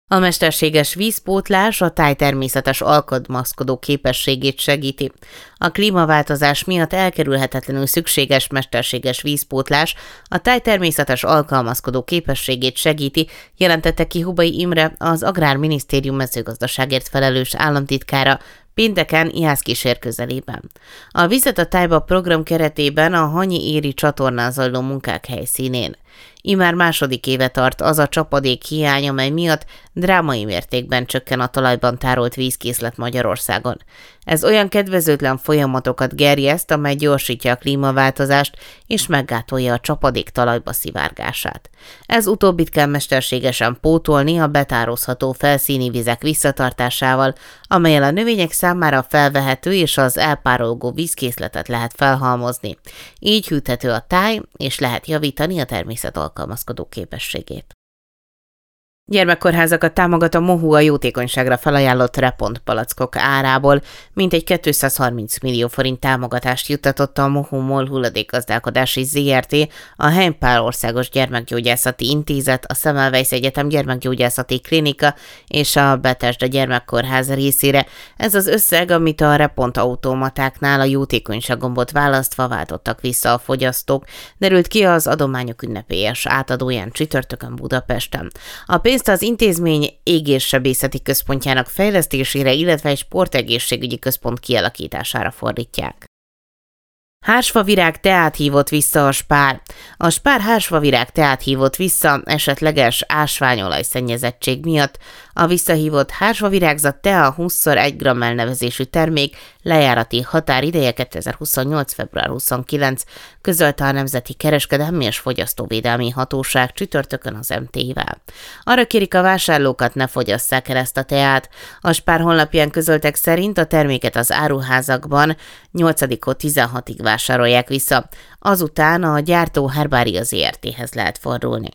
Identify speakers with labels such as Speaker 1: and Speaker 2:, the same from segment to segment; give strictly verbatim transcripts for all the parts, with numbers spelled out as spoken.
Speaker 1: A mesterséges vízpótlás a táj természetes alkalmazkodó képességét segíti. A klímaváltozás miatt elkerülhetetlenül szükséges mesterséges vízpótlás a táj természetes alkalmazkodó képességét segíti, jelentette ki Hubay Imre, az Agrárminisztérium mezőgazdaságért felelős államtitkára, pénteken Jászkísér közelében. A Vizet a tájba program keretében a Hanyi-éri csatornán zajló munkák helyszínén. Immár második éve tart az a csapadék hiány, amely miatt drámai mértékben csökken a talajban tárolt vízkészlet Magyarországon. Ez olyan kedvezőtlen folyamatokat gerjeszt, amely gyorsítja a klímaváltozást és meggátolja a csapadék talajba szivárgását. Ez utóbbit kell mesterségesen pótolni a betározható felszíni vizek visszatartásával, amellyel a növények számára felvehető és az elpárolgó vízkészletet lehet felhalmozni. Így hűthető a táj, és lehet javítani a természet alkalmazkodó képességét. Gyermekkórházakat támogat a MOHU a jótékonyságra felajánlott Repont palackok árából, mintegy kétszázharminc millió forint támogatást juttatott a MOHU MOL hulladékgazdálkodási zé er té, a Heimpál Országos Gyermekgyógyászati Intézet, a Semmelweis Egyetem Gyermekgyógyászati Klinika és a Bethesda Gyermekkórház részére. Ez az összeg, amit a Repont automatáknál a jótékonyság gombot választva váltottak vissza a fogyasztók, derült ki az adományok ünnepélyes átadóján csütörtökön Budapesten. A pénzt az intézmény égéssebészeti központjának fejlesztésére, illetve egy sportegészségügyi központ kialakítására fordítják. Hársfavirág teát hívott vissza a Spár. A Spár hársfavirág teát hívott vissza esetleges ásványolaj szennyezettség miatt. A visszahívott hársfavirágzat tea húsz egy gramm elnevezésű termék lejárati határideje kétezer-huszonnyolc február huszonkilencedike, közölte a Nemzeti Kereskedelmi és Fogyasztóvédelmi Hatóság csütörtökön az em té i-vel. Arra kérik a vásárlókat, ne fogyasszák el ezt a teát. A Spár honlapján közöltek szerint a terméket az áruházakban nyolcadikától tizenhatodik vásárolják vissza. Azután a gyártó Herbária zé er té-hez lehet fordulni.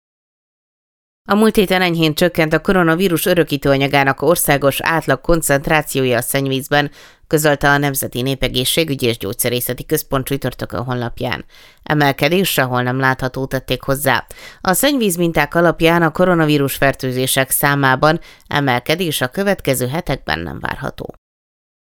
Speaker 1: A múlt héten enyhén csökkent a koronavírus örökítőanyagának országos átlag koncentrációja a szennyvízben, közölte a Nemzeti Népegészségügyi és Gyógyszerészeti Központ csütörtökön honlapján. Emelkedés sehol nem látható, tették hozzá. A szennyvíz minták alapján a koronavírus fertőzések számában emelkedés a következő hetekben nem várható.